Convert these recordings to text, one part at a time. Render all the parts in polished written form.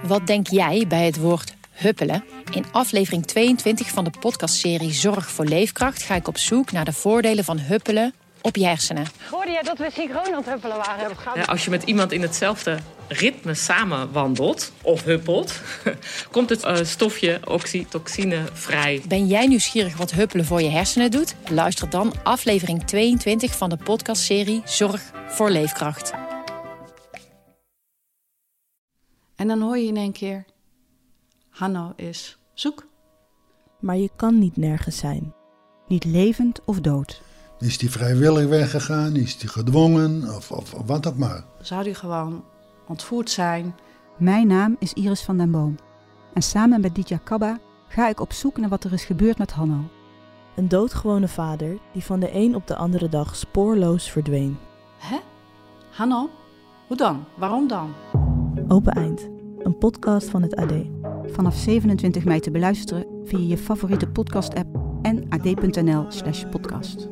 Wat denk jij bij het woord huppelen? In aflevering 22 van de podcastserie Zorg voor Leefkracht ga ik op zoek naar de voordelen van huppelen op je hersenen. Hoorde jij dat we synchroon aan het huppelen waren? Ja, als je met iemand in hetzelfde ritme samen wandelt of huppelt, komt het stofje oxytocine vrij. Ben jij nieuwsgierig wat huppelen voor je hersenen doet? Luister dan aflevering 22 van de podcastserie Zorg voor Leefkracht. En dan hoor je in één keer, Hanno is zoek. Maar je kan niet nergens zijn. Niet levend of dood. Is die vrijwillig weggegaan? Is die gedwongen? Of wat ook maar. Zou die gewoon ontvoerd zijn? Mijn naam is Iris van den Boom. En samen met Ditya Kabba ga ik op zoek naar wat er is gebeurd met Hanno. Een doodgewone vader die van de een op de andere dag spoorloos verdween. Hè? Hanno? Hoe dan? Waarom dan? Open Eind, een podcast van het AD. Vanaf 27 mei te beluisteren via je favoriete podcast-app en ad.nl/podcast.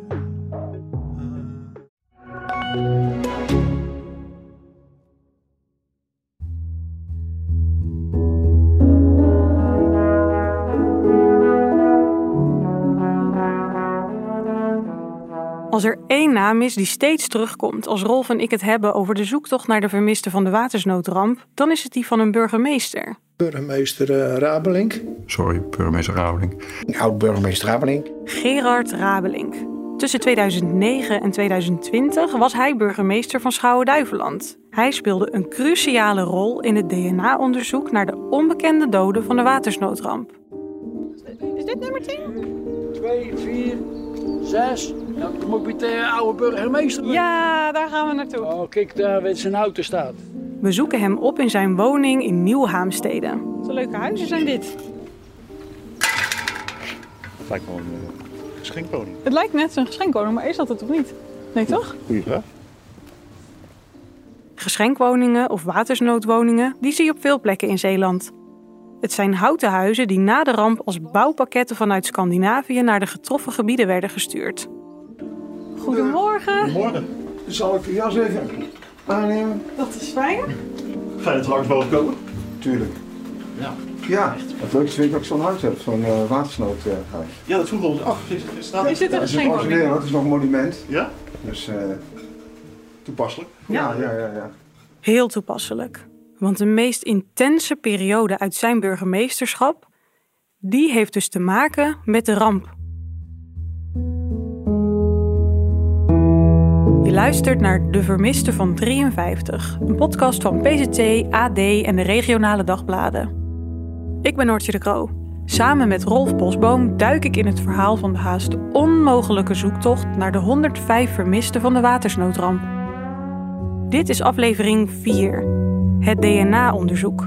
Als er één naam is die steeds terugkomt als Rolf en ik het hebben over de zoektocht naar de vermisten van de watersnoodramp, dan is het die van een burgemeester. Burgemeester Rabelink. Sorry, burgemeester Rabelink. Oud-burgemeester Rabelink. Gerard Rabelink. Tussen 2009 en 2020 was hij burgemeester van Schouwen-Duiveland. Hij speelde een cruciale rol in het DNA-onderzoek naar de onbekende doden van de watersnoodramp. Is dit nummer 10? 2, 4, 6. Nou, dan moet ik met de oude burgemeester. Ja, daar gaan we naartoe. Oh, kijk, daar waar zijn auto staat. We zoeken hem op in zijn woning in Nieuw-Haamstede. Wat een leuke huizen zijn dit. Het lijkt wel een geschenkwoning. Het lijkt net zo'n geschenkwoning, maar is dat het of niet? Nee, toch? Goeie vraag. Geschenkwoningen of watersnoodwoningen, die zie je op veel plekken in Zeeland. Het zijn houten huizen die na de ramp als bouwpakketten vanuit Scandinavië naar de getroffen gebieden werden gestuurd. Goedemorgen. Goedemorgen. Zal ik de jas even aannemen? Dat is fijn. Fijn dat we langs mogen komen. Tuurlijk. Ja, het leukste vind ik dat ik zo'n huis heb, zo'n watersnoodhuis. Ja, dat vroegen we ons af. Is dit een geschenkwoning? Het is nog een monument. Ja? Dus Toepasselijk. ja. Heel toepasselijk. Want de meest intense periode uit zijn burgemeesterschap, die heeft dus te maken met de ramp. Je luistert naar De Vermiste van 53, een podcast van PZT, AD en de regionale dagbladen. Ik ben Noortje de Croo. Samen met Rolf Bosboom duik ik in het verhaal van de haast onmogelijke zoektocht naar de 105 vermisten van de watersnoodramp. Dit is aflevering 4, het DNA-onderzoek.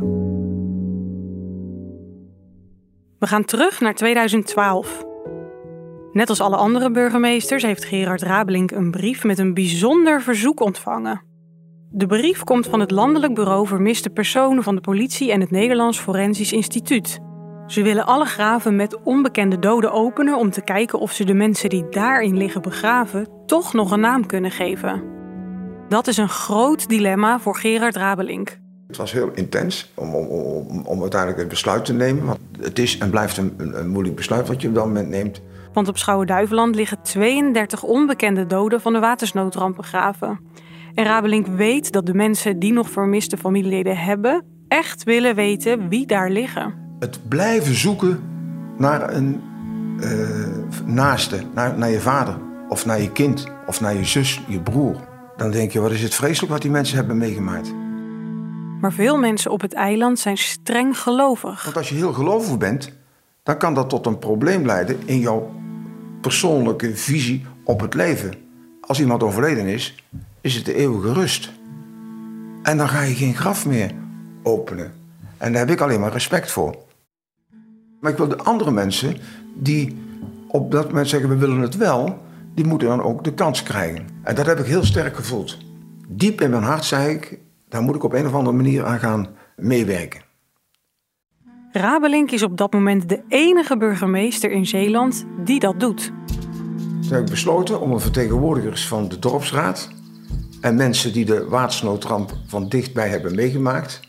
We gaan terug naar 2012. Net als alle andere burgemeesters heeft Gerard Rabelink een brief met een bijzonder verzoek ontvangen. De brief komt van het Landelijk Bureau Vermiste Personen van de politie en het Nederlands Forensisch Instituut. Ze willen alle graven met onbekende doden openen om te kijken of ze de mensen die daarin liggen begraven toch nog een naam kunnen geven. Dat is een groot dilemma voor Gerard Rabelink. Het was heel intens om uiteindelijk het besluit te nemen. Want het is en blijft een moeilijk besluit wat je op dat moment neemt. Want op Schouwen-Duiveland liggen 32 onbekende doden van de watersnoodramp begraven. En Rabelink weet dat de mensen die nog vermiste familieleden hebben echt willen weten wie daar liggen. Het blijven zoeken naar een naaste, naar je vader of naar je kind of naar je zus, je broer. Dan denk je, wat is het vreselijk wat die mensen hebben meegemaakt. Maar veel mensen op het eiland zijn streng gelovig. Want als je heel gelovig bent, dan kan dat tot een probleem leiden in jouw persoonlijke visie op het leven. Als iemand overleden is het de eeuwige rust. En dan ga je geen graf meer openen. En daar heb ik alleen maar respect voor. Maar ik wil de andere mensen die op dat moment zeggen, we willen het wel, die moeten dan ook de kans krijgen. En dat heb ik heel sterk gevoeld. Diep in mijn hart zei ik, daar moet ik op een of andere manier aan gaan meewerken. Rabelink is op dat moment de enige burgemeester in Zeeland die dat doet. Toen heb ik besloten om een vertegenwoordigers van de dorpsraad en mensen die de watersnoodramp van dichtbij hebben meegemaakt,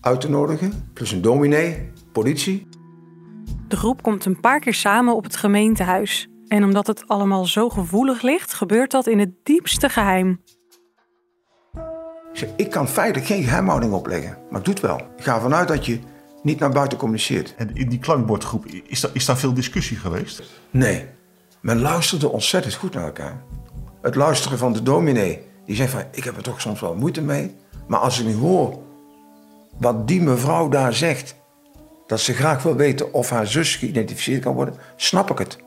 uit te nodigen. Plus een dominee, politie. De groep komt een paar keer samen op het gemeentehuis. En omdat het allemaal zo gevoelig ligt, gebeurt dat in het diepste geheim. Ik zeg, ik kan feitelijk geen geheimhouding opleggen, maar ik doe het wel. Ik ga ervan uit dat je niet naar buiten communiceert. En in die klankbordgroep, is daar veel discussie geweest? Nee, men luisterde ontzettend goed naar elkaar. Het luisteren van de dominee, die zei van, ik heb er toch soms wel moeite mee. Maar als ik nu hoor wat die mevrouw daar zegt, dat ze graag wil weten of haar zus geïdentificeerd kan worden, snap ik het.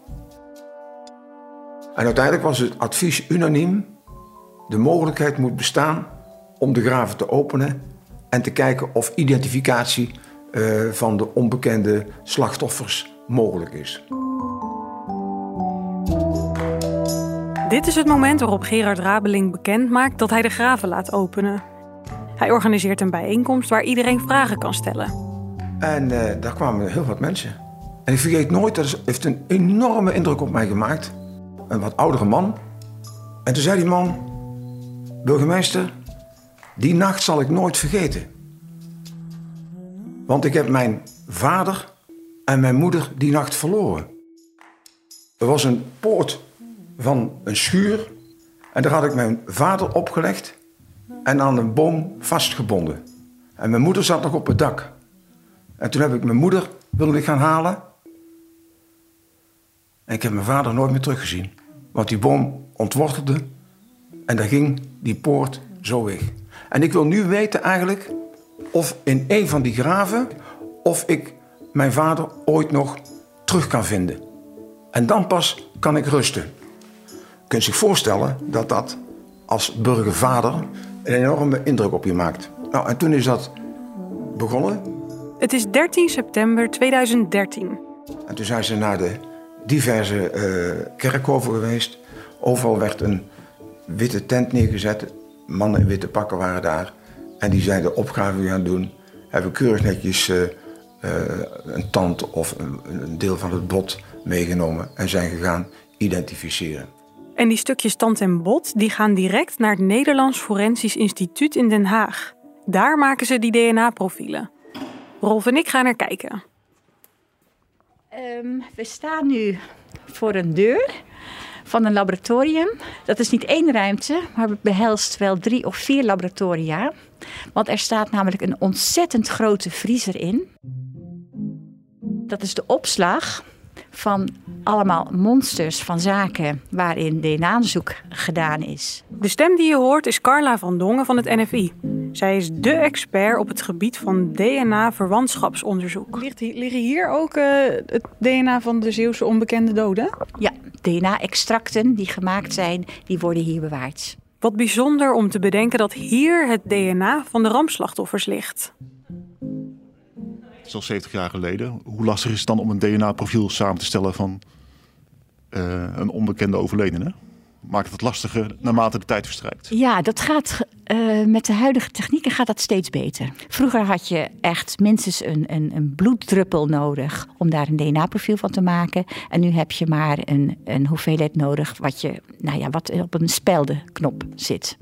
En uiteindelijk was het advies unaniem. De mogelijkheid moet bestaan om de graven te openen en te kijken of identificatie van de onbekende slachtoffers mogelijk is. Dit is het moment waarop Gerard Rabeling bekend maakt dat hij de graven laat openen. Hij organiseert een bijeenkomst waar iedereen vragen kan stellen. En daar kwamen heel wat mensen. En ik vergeet nooit, dat heeft een enorme indruk op mij gemaakt. Een wat oudere man. En toen zei die man, burgemeester, die nacht zal ik nooit vergeten. Want ik heb mijn vader en mijn moeder die nacht verloren. Er was een poort van een schuur en daar had ik mijn vader opgelegd en aan een boom vastgebonden. En mijn moeder zat nog op het dak. En toen heb ik mijn moeder willen gaan halen. En ik heb mijn vader nooit meer teruggezien. Want die boom ontwortelde en daar ging die poort zo weg. En ik wil nu weten eigenlijk of in een van die graven of ik mijn vader ooit nog terug kan vinden. En dan pas kan ik rusten. Je kunt zich voorstellen dat dat als burgervader een enorme indruk op je maakt. Nou, en toen is dat begonnen. Het is 13 september 2013. En toen zijn ze naar de diverse kerkhoven geweest. Overal werd een witte tent neergezet. Mannen in witte pakken waren daar. En die zijn de opgave gaan doen. Hebben keurig netjes een tand of een deel van het bot meegenomen. En zijn gegaan identificeren. En die stukjes tand en bot die gaan direct naar het Nederlands Forensisch Instituut in Den Haag. Daar maken ze die DNA-profielen. Rolf en ik gaan er kijken. We staan nu voor een deur van een laboratorium. Dat is niet één ruimte, maar het behelst wel 3 of 4 laboratoria. Want er staat namelijk een ontzettend grote vriezer in. Dat is de opslag van allemaal monsters van zaken waarin DNA-onderzoek gedaan is. De stem die je hoort is Carla van Dongen van het NFI. Zij is dé expert op het gebied van DNA-verwantschapsonderzoek. Liggen hier ook het DNA van de Zeeuwse onbekende doden? Ja, DNA-extracten die gemaakt zijn, die worden hier bewaard. Wat bijzonder om te bedenken dat hier het DNA van de rampslachtoffers ligt. Het is al 70 jaar geleden. Hoe lastig is het dan om een DNA-profiel samen te stellen van een onbekende overledene? Maakt het lastiger naarmate de tijd verstrijkt? Ja, dat gaat met de huidige technieken gaat dat steeds beter. Vroeger had je echt minstens een bloeddruppel nodig om daar een DNA-profiel van te maken. En nu heb je maar een hoeveelheid nodig wat op een speldenknop zit.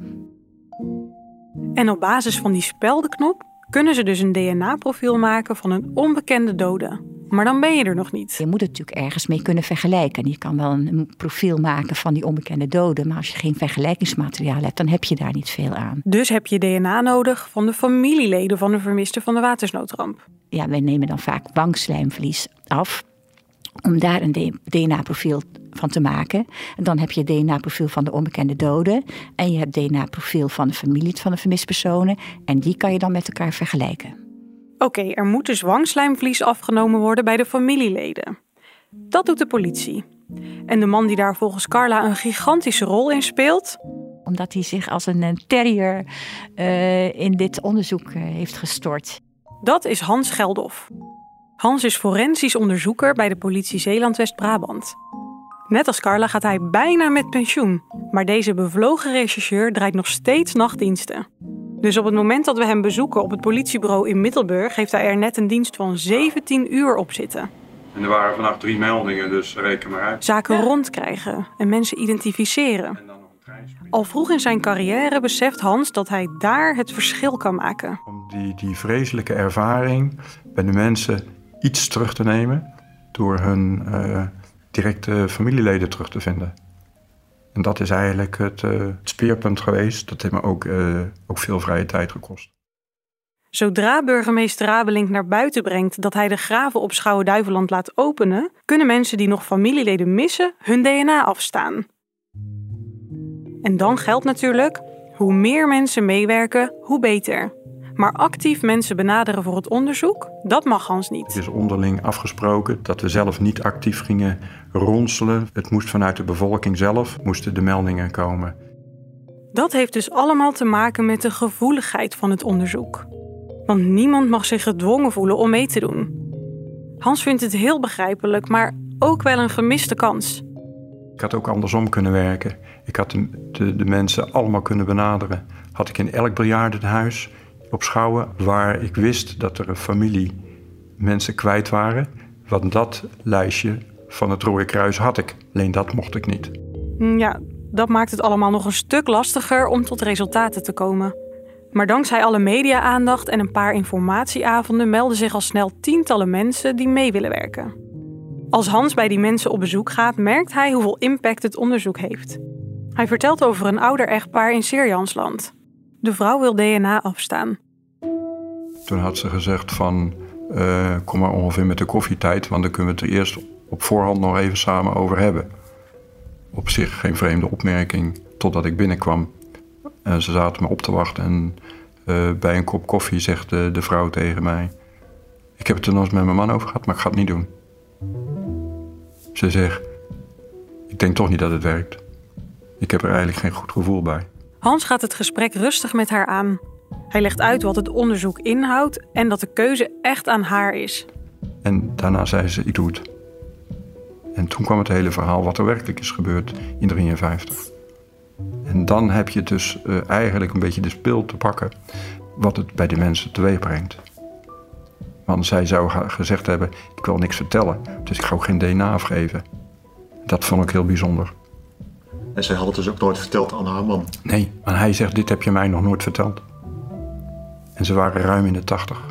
En op basis van die speldenknop kunnen ze dus een DNA-profiel maken van een onbekende dode. Maar dan ben je er nog niet. Je moet het natuurlijk ergens mee kunnen vergelijken. Je kan wel een profiel maken van die onbekende dode, maar als je geen vergelijkingsmateriaal hebt, dan heb je daar niet veel aan. Dus heb je DNA nodig van de familieleden van de vermisten van de watersnoodramp. Ja, wij nemen dan vaak wangslijmvlies af om daar een DNA-profiel van te maken. En dan heb je het DNA-profiel van de onbekende dode en je hebt het DNA-profiel van de familie van de vermiste personen en die kan je dan met elkaar vergelijken. Oké, er moet dus wangslijmvlies afgenomen worden bij de familieleden. Dat doet de politie. En de man die daar volgens Carla een gigantische rol in speelt, omdat hij zich als een terrier in dit onderzoek heeft gestort. Dat is Hans Geldof. Hans is forensisch onderzoeker bij de politie Zeeland-West-Brabant. Net als Carla gaat hij bijna met pensioen. Maar deze bevlogen rechercheur draait nog steeds nachtdiensten. Dus op het moment dat we hem bezoeken op het politiebureau in Middelburg heeft hij er net een dienst van 17 uur op zitten. En er waren vannacht 3 meldingen, dus reken maar uit. Zaken rondkrijgen en mensen identificeren. Al vroeg in zijn carrière beseft Hans dat hij daar het verschil kan maken. Om die vreselijke ervaring bij de mensen iets terug te nemen door hun directe familieleden terug te vinden. En dat is eigenlijk het speerpunt geweest. Dat heeft me ook veel vrije tijd gekost. Zodra burgemeester Rabelink naar buiten brengt dat hij de graven op Schouwen-Duiveland laat openen, kunnen mensen die nog familieleden missen hun DNA afstaan. En dan geldt natuurlijk, hoe meer mensen meewerken, hoe beter. Maar actief mensen benaderen voor het onderzoek, dat mag Hans niet. Het is onderling afgesproken dat we zelf niet actief gingen ronselen. Het moest vanuit de bevolking zelf, moesten de meldingen komen. Dat heeft dus allemaal te maken met de gevoeligheid van het onderzoek. Want niemand mag zich gedwongen voelen om mee te doen. Hans vindt het heel begrijpelijk, maar ook wel een gemiste kans. Ik had ook andersom kunnen werken. Ik had de mensen allemaal kunnen benaderen. Had ik in elk bejaardenhuis op Schouwen, waar ik wist dat er een familie mensen kwijt waren. Want dat lijstje van het Rode Kruis had ik. Alleen dat mocht ik niet. Ja, dat maakt het allemaal nog een stuk lastiger om tot resultaten te komen. Maar dankzij alle media-aandacht en een paar informatieavonden melden zich al snel tientallen mensen die mee willen werken. Als Hans bij die mensen op bezoek gaat, merkt hij hoeveel impact het onderzoek heeft. Hij vertelt over een ouder echtpaar in Zeerjansland. De vrouw wil DNA afstaan. Toen had ze gezegd van, kom maar ongeveer met de koffietijd, want dan kunnen we het er eerst op voorhand nog even samen over hebben. Op zich geen vreemde opmerking, totdat ik binnenkwam. En ze zaten me op te wachten en bij een kop koffie zegt de vrouw tegen mij: ik heb het er nog eens met mijn man over gehad, maar ik ga het niet doen. Ze zegt: ik denk toch niet dat het werkt. Ik heb er eigenlijk geen goed gevoel bij. Hans gaat het gesprek rustig met haar aan. Hij legt uit wat het onderzoek inhoudt en dat de keuze echt aan haar is. En daarna zei ze: ik doe het. En toen kwam het hele verhaal wat er werkelijk is gebeurd in 1953. En dan heb je dus eigenlijk een beetje de spil te pakken wat het bij de mensen teweeg brengt. Want zij zou gezegd hebben: ik wil niks vertellen, dus ik ga ook geen DNA afgeven. Dat vond ik heel bijzonder. En zij had het dus ook nooit verteld aan haar man? Nee, maar hij zegt: dit heb je mij nog nooit verteld. En ze waren ruim in de 80.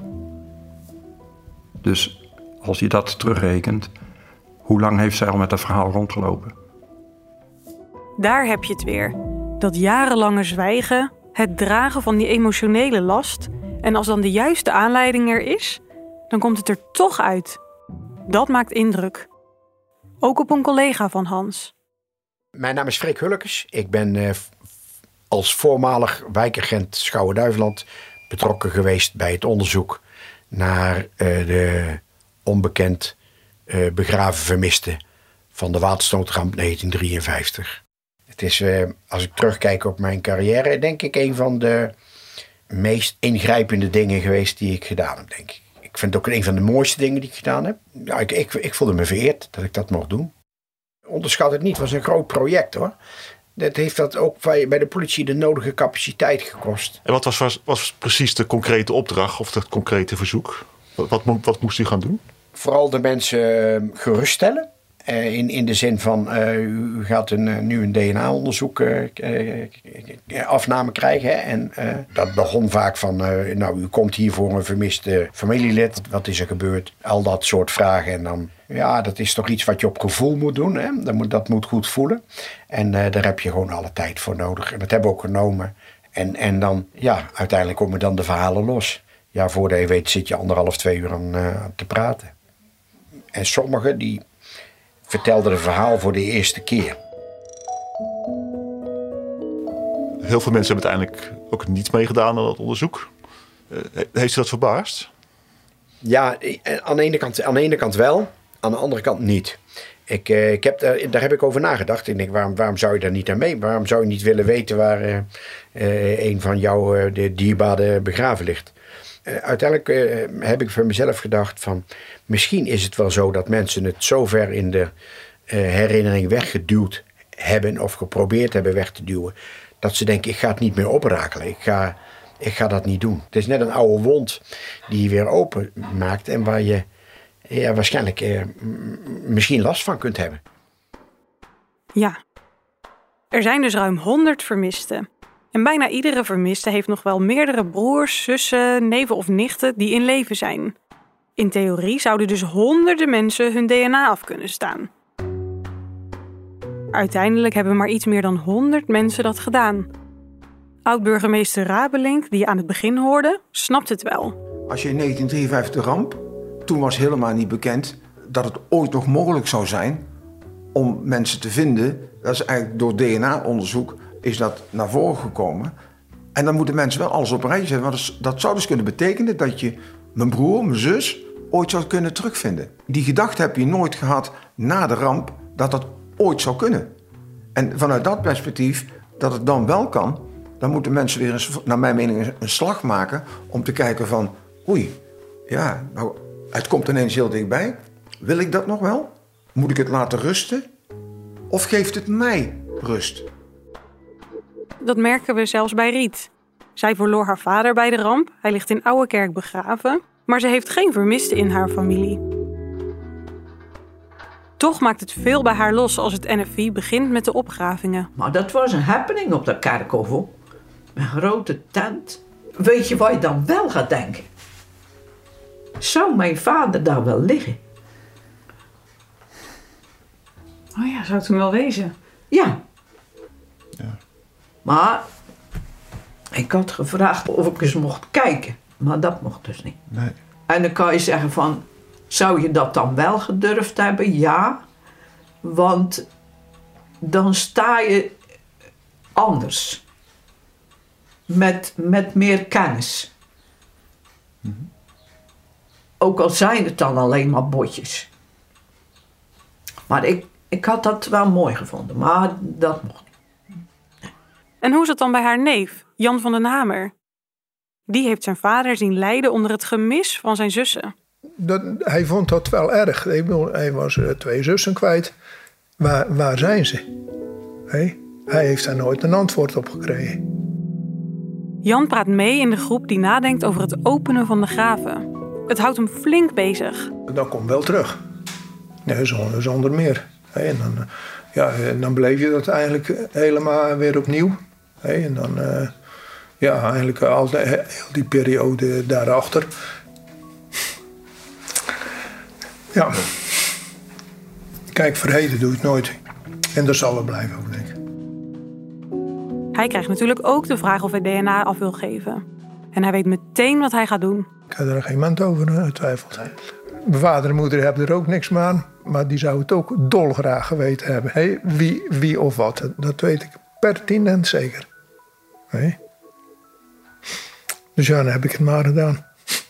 Dus als je dat terugrekent, hoe lang heeft zij al met dat verhaal rondgelopen? Daar heb je het weer. Dat jarenlange zwijgen, het dragen van die emotionele last. En als dan de juiste aanleiding er is, dan komt het er toch uit. Dat maakt indruk. Ook op een collega van Hans. Mijn naam is Freek Hullekes. Ik ben als voormalig wijkagent Schouwen-Duiveland betrokken geweest bij het onderzoek naar de onbekend begraven vermisten van de waterstootramp 1953. Het is, als ik terugkijk op mijn carrière, denk ik een van de meest ingrijpende dingen geweest die ik gedaan heb, denk ik. Ik vind het ook een van de mooiste dingen die ik gedaan heb. Ja, ik voelde me vereerd dat ik dat mocht doen. Onderschat het niet, het was een groot project hoor. Dat heeft dat ook bij de politie de nodige capaciteit gekost. En wat was precies de concrete opdracht of het concrete verzoek? Wat moest u gaan doen? Vooral de mensen geruststellen. In de zin van, u gaat nu een DNA-onderzoek afname krijgen. Hè? En dat begon vaak van, u komt hier voor een vermiste familielid. Wat is er gebeurd? Al dat soort vragen. En dan, ja, dat is toch iets wat je op gevoel moet doen. Hè? Dat moet goed voelen. En daar heb je gewoon alle tijd voor nodig. En dat hebben we ook genomen. En dan, ja, uiteindelijk komen dan de verhalen los. Ja, voordat je weet zit je 1,5-2 uur aan te praten. En sommigen die vertelden het verhaal voor de eerste keer. Heel veel mensen hebben uiteindelijk ook niet meegedaan aan dat onderzoek. Heeft u dat verbaasd? Ja, aan de ene kant wel, aan de andere kant niet. Daar heb ik over nagedacht. Ik denk, waarom zou je daar niet aan mee? Waarom zou je niet willen weten waar een van jouw de dierbaren begraven ligt? Uiteindelijk heb ik voor mezelf gedacht van, misschien is het wel zo dat mensen het zo ver in de herinnering weggeduwd hebben of geprobeerd hebben weg te duwen, dat ze denken, ik ga het niet meer oprakelen. Ik ga dat niet doen. Het is net een oude wond die je weer open maakt en waar je waarschijnlijk misschien last van kunt hebben. Ja, Er zijn dus ruim 100 vermisten. En bijna iedere vermiste heeft nog wel meerdere broers, zussen, neven of nichten die in leven zijn. In theorie zouden dus honderden mensen hun DNA af kunnen staan. Uiteindelijk hebben maar iets meer dan 100 mensen dat gedaan. Oud-burgemeester Rabelink, die je aan het begin hoorde, snapt het wel. Als je in 1953 de ramp, toen was helemaal niet bekend dat het ooit nog mogelijk zou zijn om mensen te vinden. Dat is eigenlijk door DNA-onderzoek is dat naar voren gekomen. En dan moeten mensen wel alles op een rijtje zetten. Want dat zou dus kunnen betekenen dat je mijn broer, mijn zus ooit zou kunnen terugvinden. Die gedachte heb je nooit gehad na de ramp dat dat ooit zou kunnen. En vanuit dat perspectief, dat het dan wel kan, dan moeten mensen weer eens, naar mijn mening, een slag maken om te kijken van, oei, ja, nou, het komt ineens heel dichtbij. Wil ik dat nog wel? Moet ik het laten rusten? Of geeft het mij rust? Dat merken we zelfs bij Riet. Zij verloor haar vader bij de ramp. Hij ligt in Ouwekerk begraven. Maar ze heeft geen vermisten in haar familie. Toch maakt het veel bij haar los als het NFI begint met de opgravingen. Maar dat was een happening op dat kerkhof, hoor. Een grote tent. Weet je wat je dan wel gaat denken? Zou mijn vader daar wel liggen? Oh ja, zou het hem wel wezen? Ja. Maar ik had gevraagd of ik eens mocht kijken. Maar dat mocht dus niet. Nee. En dan kan je zeggen van, zou je dat dan wel gedurfd hebben? Ja. Want dan sta je anders. Met meer kennis. Mm-hmm. Ook al zijn het dan alleen maar botjes. Maar ik had dat wel mooi gevonden. Maar dat mocht niet. En hoe is het dan bij haar neef, Jan van den Hamer? Die heeft zijn vader zien lijden onder het gemis van zijn zussen. Hij vond dat wel erg. Hij was 2 zussen kwijt. Waar zijn ze? Hij heeft daar nooit een antwoord op gekregen. Jan praat mee in de groep die nadenkt over het openen van de graven. Het houdt hem flink bezig. Dat komt wel terug. Nee, zonder meer. En dan beleef je dat eigenlijk helemaal weer opnieuw. En dan, eigenlijk al die periode daarachter. Ja. Kijk, vergeten doe ik nooit. En dat zal er blijven ook, denk ik. Hij krijgt natuurlijk ook de vraag of hij DNA af wil geven. En hij weet meteen wat hij gaat doen. Ik heb er geen moment over getwijfeld. Mijn vader en moeder hebben er ook niks meer aan. Maar die zou het ook dolgraag geweten hebben. Wie of wat, dat weet ik pertinent zeker. Dus ja, dan heb ik het maar gedaan.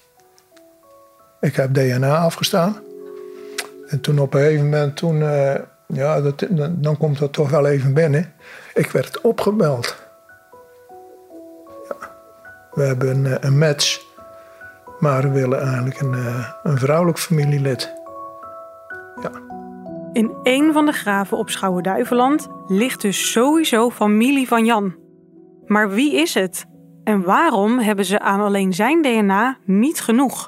Ik heb DNA afgestaan. En toen op een gegeven moment, dan komt dat toch wel even binnen. Ik werd opgebeld. Ja. We hebben een match. Maar we willen eigenlijk een vrouwelijk familielid. Ja. In één van de graven op Schouwen-Duiveland ligt dus sowieso familie van Jan. Maar wie is het? En waarom hebben ze aan alleen zijn DNA niet genoeg?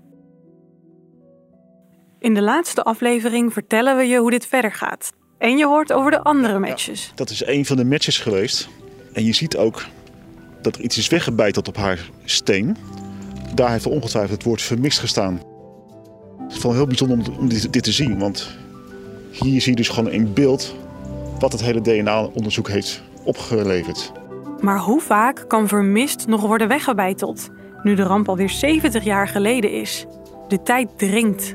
In de laatste aflevering vertellen we je hoe dit verder gaat. En je hoort over de andere matches. Ja, dat is een van de matches geweest. En je ziet ook dat er iets is weggebeiteld op haar steen. Daar heeft ongetwijfeld het woord vermist gestaan. Het is wel heel bijzonder om dit te zien. Want hier zie je dus gewoon in beeld wat het hele DNA-onderzoek heeft opgeleverd. Maar hoe vaak kan vermist nog worden weggebeiteld? Nu de ramp alweer 70 jaar geleden is. De tijd dringt.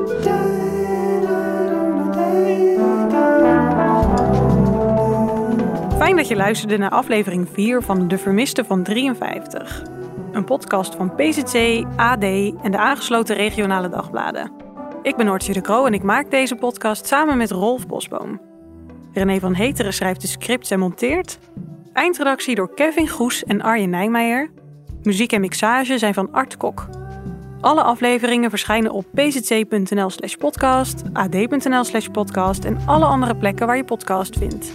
Fijn dat je luisterde naar aflevering 4 van De Vermisten van 53. Een podcast van PZC, AD en de aangesloten regionale dagbladen. Ik ben Noortje de Croo en ik maak deze podcast samen met Rolf Bosboom. René van Heteren schrijft de scripts en monteert. Eindredactie door Kevin Goes en Arjen Nijmeijer. Muziek en mixage zijn van Art Kok. Alle afleveringen verschijnen op pzc.nl/podcast, ad.nl/podcast en alle andere plekken waar je podcast vindt.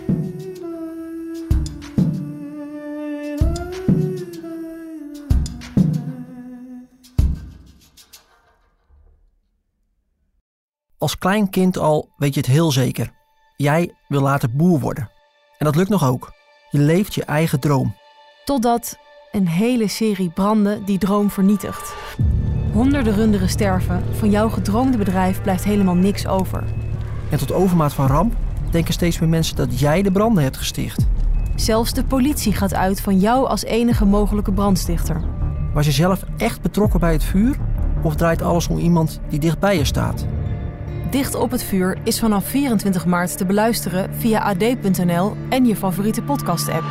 Als klein kind al weet je het heel zeker. Jij wil later boer worden. En dat lukt nog ook. Je leeft je eigen droom. Totdat een hele serie branden die droom vernietigt. Honderden runderen sterven. Van jouw gedroomde bedrijf blijft helemaal niks over. En tot overmaat van ramp denken steeds meer mensen dat jij de branden hebt gesticht. Zelfs de politie gaat uit van jou als enige mogelijke brandstichter. Was je zelf echt betrokken bij het vuur? Of draait alles om iemand die dicht bij je staat? Dicht op het vuur is vanaf 24 maart te beluisteren via ad.nl en je favoriete podcast-app.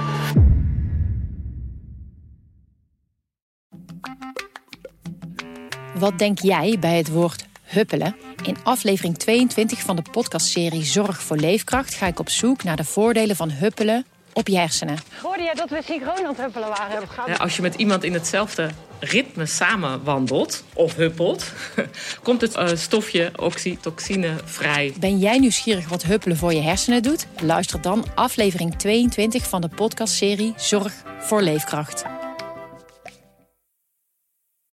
Wat denk jij bij het woord huppelen? In aflevering 22 van de podcastserie Zorg voor Leefkracht ga ik op zoek naar de voordelen van huppelen op je hersenen. Hoorde jij dat we synchroon aan het huppelen waren? Ja, als je met iemand in hetzelfde ritme samen wandelt of huppelt, komt het stofje oxytocine vrij. Ben jij nieuwsgierig wat huppelen voor je hersenen doet? Luister dan aflevering 22 van de podcastserie Zorg voor Leefkracht.